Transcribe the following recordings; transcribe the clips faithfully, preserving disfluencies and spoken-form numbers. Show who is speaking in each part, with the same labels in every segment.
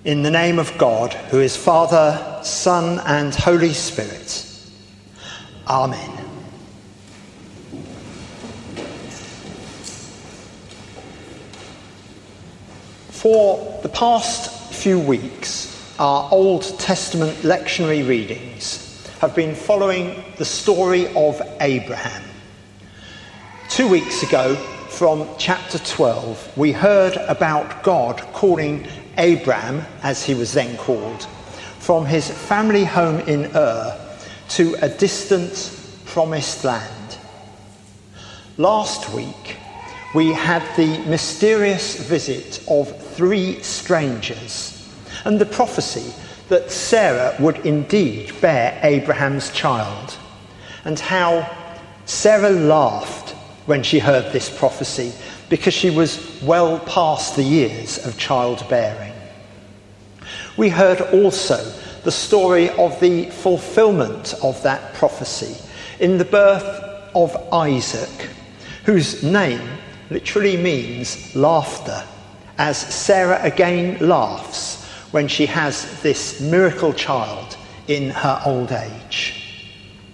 Speaker 1: In the name of God, who is Father, Son, and Holy Spirit. Amen. For the past few weeks, our Old Testament lectionary readings have been following the story of Abraham. Two weeks ago, from chapter twelve, we heard about God calling Abram, as he was then called, from his family home in Ur to a distant promised land. Last week, we had the mysterious visit of three strangers and the prophecy that Sarah would indeed bear Abraham's child, and how Sarah laughed when she heard this prophecy because she was well past the years of childbearing. We heard also the story of the fulfillment of that prophecy in the birth of Isaac, whose name literally means laughter, as Sarah again laughs when she has this miracle child in her old age.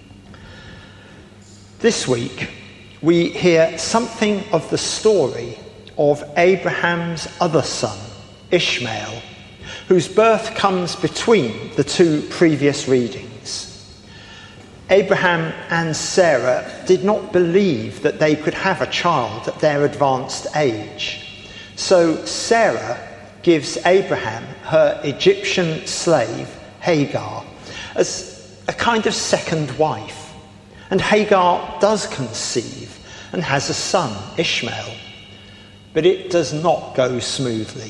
Speaker 1: This week, we hear something of the story of Abraham's other son, Ishmael, whose birth comes between the two previous readings. Abraham and Sarah did not believe that they could have a child at their advanced age. So Sarah gives Abraham her Egyptian slave, Hagar, as a kind of second wife. And Hagar does conceive and has a son, Ishmael. But it does not go smoothly.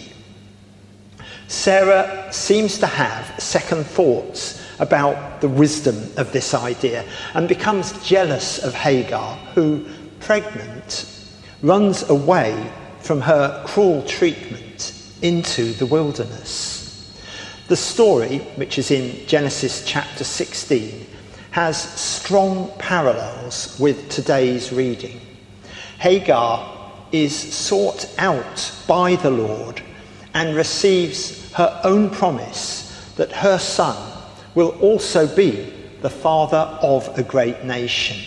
Speaker 1: Sarah seems to have second thoughts about the wisdom of this idea and becomes jealous of Hagar, who, pregnant, runs away from her cruel treatment into the wilderness. The story, which is in Genesis chapter sixteen, has strong parallels with today's reading. Hagar is sought out by the Lord and receives her own promise that her son will also be the father of a great nation.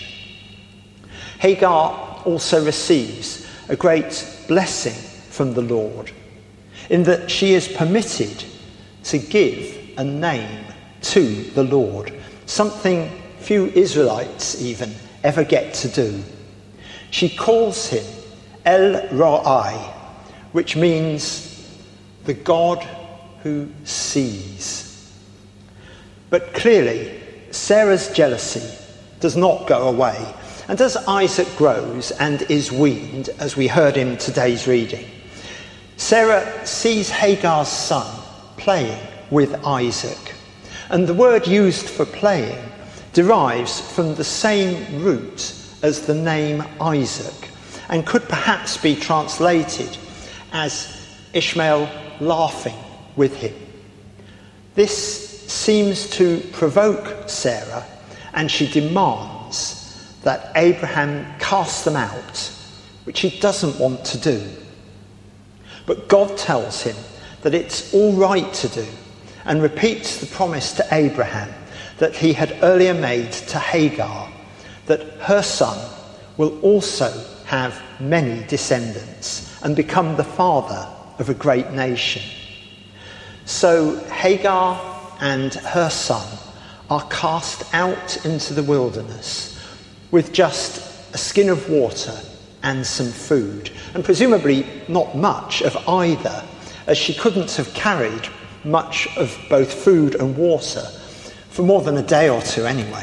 Speaker 1: Hagar also receives a great blessing from the Lord, in that she is permitted to give a name to the Lord, something few Israelites even ever get to do. She calls him El Roi, which means the God who sees. But clearly, Sarah's jealousy does not go away, and as Isaac grows and is weaned, as we heard in today's reading, Sarah sees Hagar's son playing with Isaac, and the word used for playing derives from the same root as the name Isaac, and could perhaps be translated as Ishmael laughing with him. This seems to provoke Sarah, and she demands that Abraham cast them out, which he doesn't want to do. But God tells him that it's all right to do, and repeats the promise to Abraham that he had earlier made to Hagar, that her son will also have many descendants and become the father of a great nation. So Hagar and her son are cast out into the wilderness with just a skin of water and some food, and presumably not much of either, as she couldn't have carried much of both food and water for more than a day or two anyway.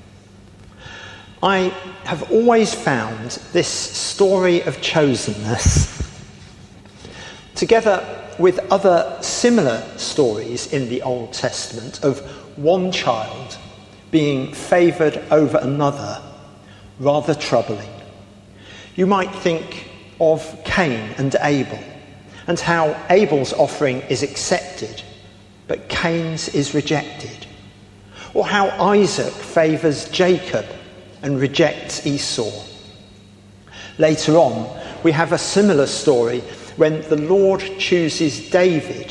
Speaker 1: I have always found this story of chosenness, together with other similar stories in the Old Testament of one child being favoured over another, rather troubling. You might think of Cain and Abel, and how Abel's offering is accepted, but Cain's is rejected. Or how Isaac favours Jacob and rejects Esau. Later on, we have a similar story when the Lord chooses David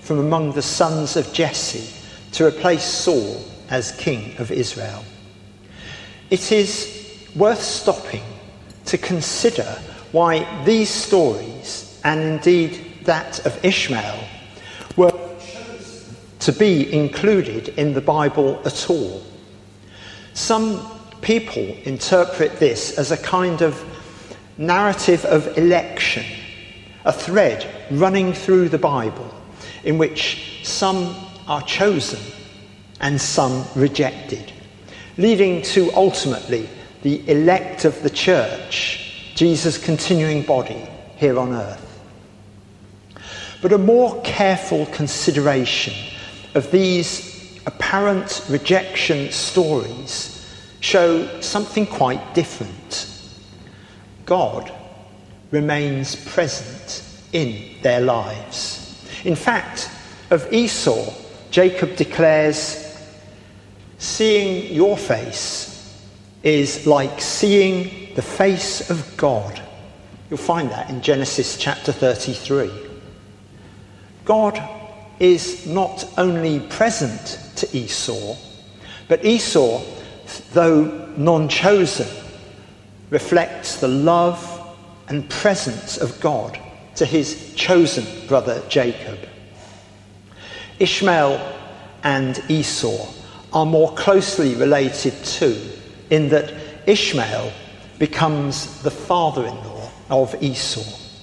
Speaker 1: from among the sons of Jesse to replace Saul as king of Israel. It is worth stopping to consider why these stories, and indeed that of Ishmael, were chosen to be included in the Bible at all. Some people interpret this as a kind of narrative of election, a thread running through the Bible in which some are chosen and some rejected, leading to ultimately the elect of the church, Jesus' continuing body here on earth. But a more careful consideration of these apparent rejection stories show something quite different. God remains present in their lives. In fact, of Esau, Jacob declares, "Seeing your face is like seeing the face of God." You'll find that in Genesis chapter thirty-three. God is not only present to Esau, but Esau, though non-chosen, reflects the love and presence of God to his chosen brother Jacob. Ishmael and Esau are more closely related too, in that Ishmael becomes the father-in-law of Esau.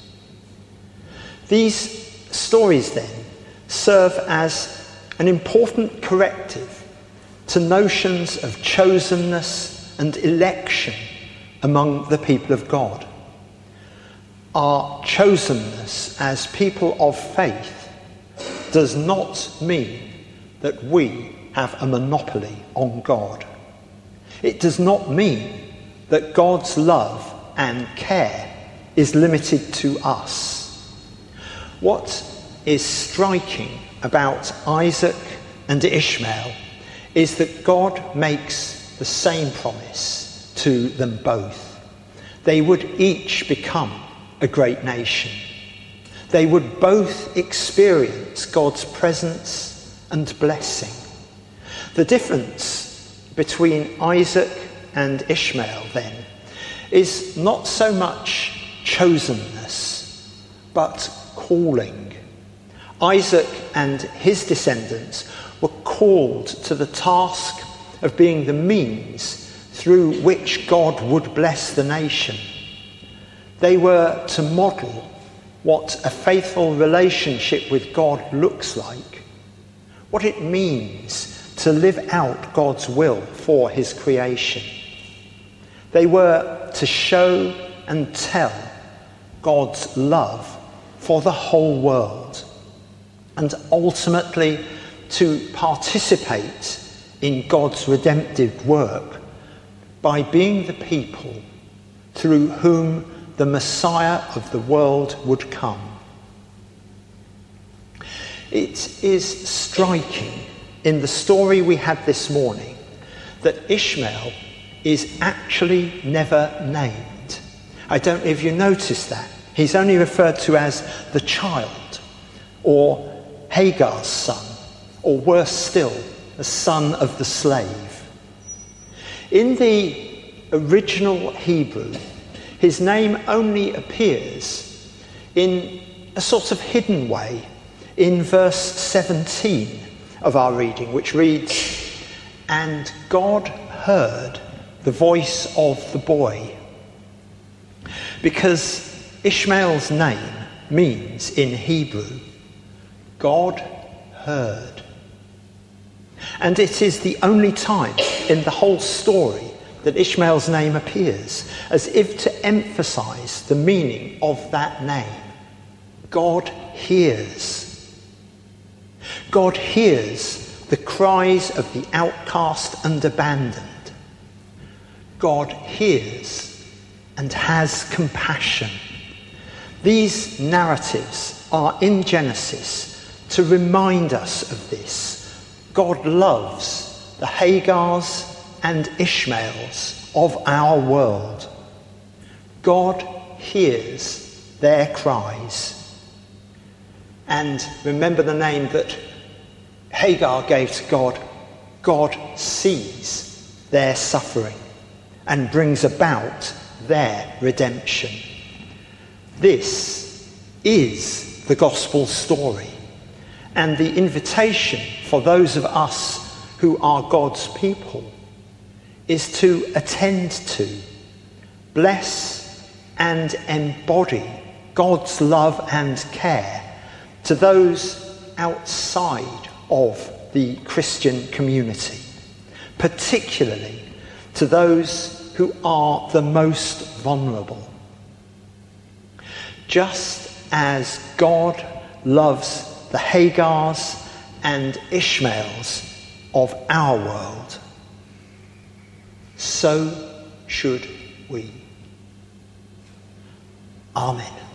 Speaker 1: These stories then serve as an important corrective to notions of chosenness and election among the people of God. Our chosenness as people of faith does not mean that we have a monopoly on God. It does not mean that God's love and care is limited to us. What is striking about Isaac and Ishmael is that God makes the same promise to them both. They would each become a great nation. They would both experience God's presence and blessing. The difference between Isaac and Ishmael, then, is not so much chosenness, but calling. Isaac and his descendants were called to the task of being the means through which God would bless the nation. They were to model what a faithful relationship with God looks like, what it means to live out God's will for his creation. They were to show and tell God's love for the whole world, and ultimately to participate in God's redemptive work by being the people through whom the Messiah of the world would come. It is striking in the story we had this morning that Ishmael is actually never named. I don't know if you noticed that. He's only referred to as the child, or Hagar's son, or worse still, the son of the slave. In the original Hebrew, his name only appears in a sort of hidden way in verse seventeen of our reading, which reads, "And God heard the voice of the boy." Because Ishmael's name means in Hebrew, God heard. And it is the only time in the whole story that Ishmael's name appears, as if to emphasize the meaning of that name. God hears. God hears the cries of the outcast and abandoned. God hears and has compassion. These narratives are in Genesis to remind us of this. God loves the Hagars and Ishmaels of our world. God hears their cries. and remember the name that Hagar gave to God, God sees their suffering and brings about their redemption. This is the gospel story, and the invitation for those of us who are God's people is to attend to, bless and embody God's love and care to those outside of the Christian community, particularly to those who are the most vulnerable. Just as God loves the Hagars and Ishmaels of our world, so should we. Amen.